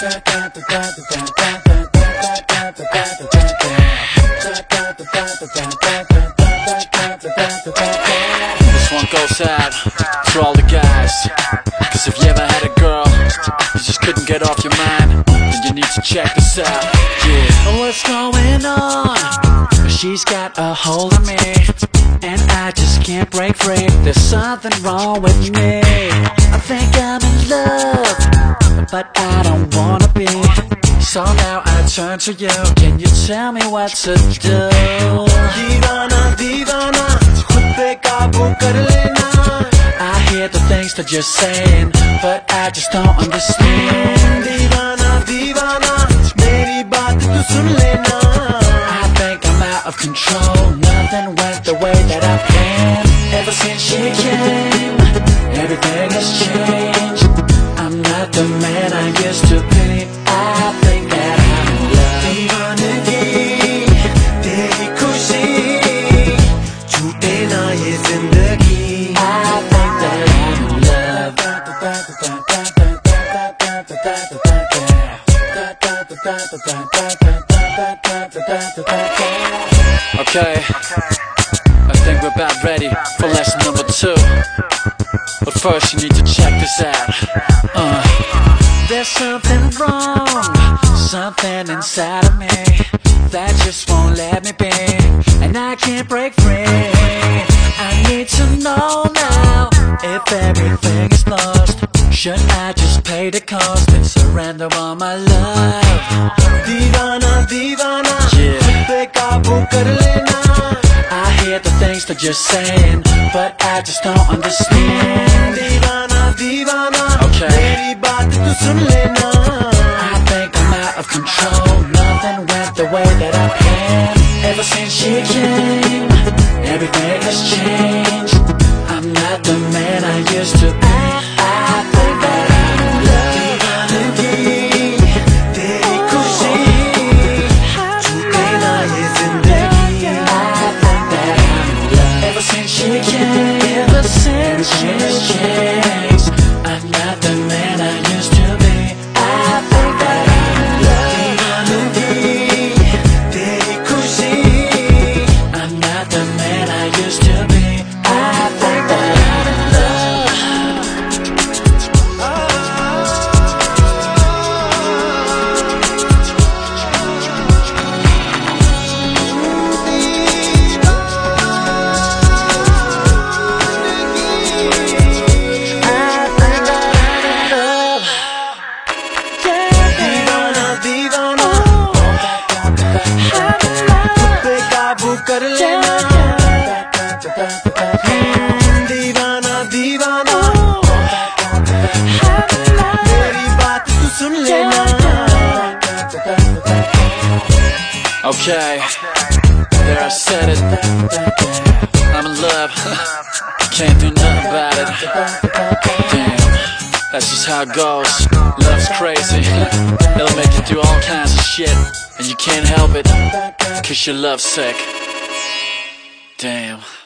This one goes out for all the guys, 'cause if you ever had a girl you just couldn't get off your mind, then you need to check this out. Yeah. What's going on? She's got a hold on me, and I just can't break free. There's something wrong with me. I think I'm in love, but I don't wanna be. So now I turn to you. Can you tell me what to do? दीवाना दीवाना खुद पे काबू कर लेना. I hear the things that you're saying, but I just don't understand. दीवाना दीवाना मेरी बात तू सुन लेना. I think I'm out of control. Nothing went the way that I planned. Ever since she came, everything has changed. I'm not the man I used to be. I think that I'm in love. दीवानगी तेरी खुशी छूटे ना ये जिंदगी. I think that I'm in love. Okay, I think we're about ready for lesson number 2. But first you need to check this out. There's something wrong, something inside of me that just won't let me be, and I can't break free. I need to know now if everything is lost. Should I just pay the cost and surrender all my love? दीवाना दीवाना Yeah. खुद पे काबू कर लेना. I hear the things that you're saying, but I just don't understand. दीवाना दीवाना Okay. मेरी बात तू सुन लेना. I think I'm out of control. Nothing went the way that I planned. Ever since she came, everything has changed. I'm not the man I used to be. I think that I'm in love. दीवानगी तेरी खुशी छूटे ना ये जिंदगी. I think that I'm in love. Ever since she came, everything has changed. I'm not the man I used to be. I think that I'm in love. दीवानगी तेरी खुशी I'm not the man I used to be. I think that I'm in love. दीवाना दीवाना खुद पे काबू कर लेना. दीवाना दीवाना मेरी बात तू सुन लेना. Okay, there I said it. I'm in love. Can't do nothing about it. Damn, that's just how it goes. Love's crazy. It'll make you do all kinds of shit, and you can't help it, 'cause you're lovesick. Damn.